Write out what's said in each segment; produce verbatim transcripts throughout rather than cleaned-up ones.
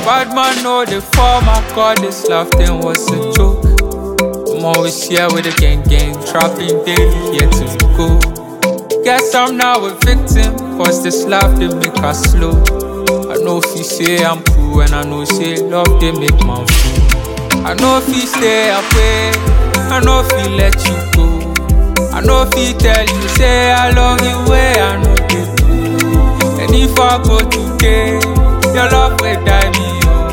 Bad man know the form I call this love then was a joke. I'm always here with the gang gang, trapping daily here to go. Guess I'm now a victim, cause this love they make us slow. I know if you say I'm cool, and I know say love they make man fool. I know if you stay away, I know if you let you go. I know if you tell you say I love you way, I know they do. And if I go today, your love will die me.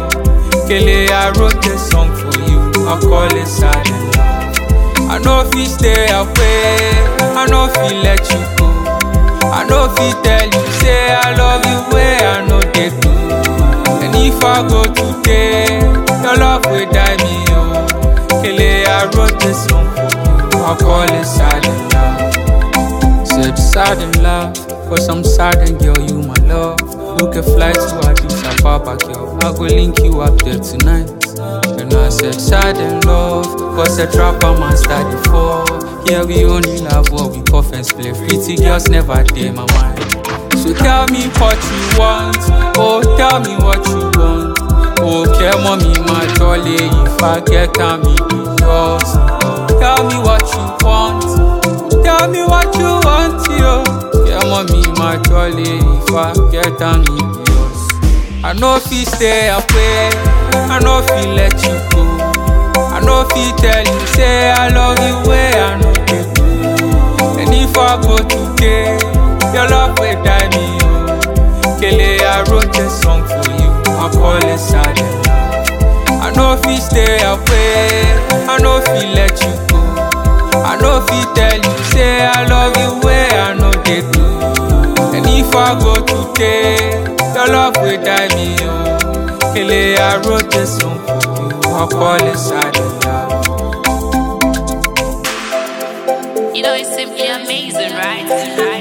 Kele, I wrote this song for you, I call it sad and love. I know if you stay away, I know if you let you go. I know if you tell you, say I love you way, I know they do. And if I go today, your love will die me, oh. Kele, I wrote this song for you, I call it sad and love. Said sad and love, cause I'm sad and girl, you my love. You can fly to Addis Ababa, girl, I go link you up there tonight. And I said sad and love, cause a trapper man started fall. Yeah, we only love what we puff and split. Pretty girls never dare my mind. So tell me what you want, oh tell me what you want. Okay, mommy, my jolly, if I get can be yours. Tell me what you want, tell me what you want, yo. Yeah, mommy, my jolly, if I get can be yours. I know if you stay away, I know if you let you go. I know if you tell you, say I love you way, I know they do. And if I go today, your love will die me, oh. Kele, I wrote this song for you, I call it sad and love. I know if you stay away, I know if you let you go. I know if you tell you, say I love you way, I know they do. And if I go today, your love will die me, oh. Kele, I wrote this song for you, I call it sad and love. You know it's simply amazing, right?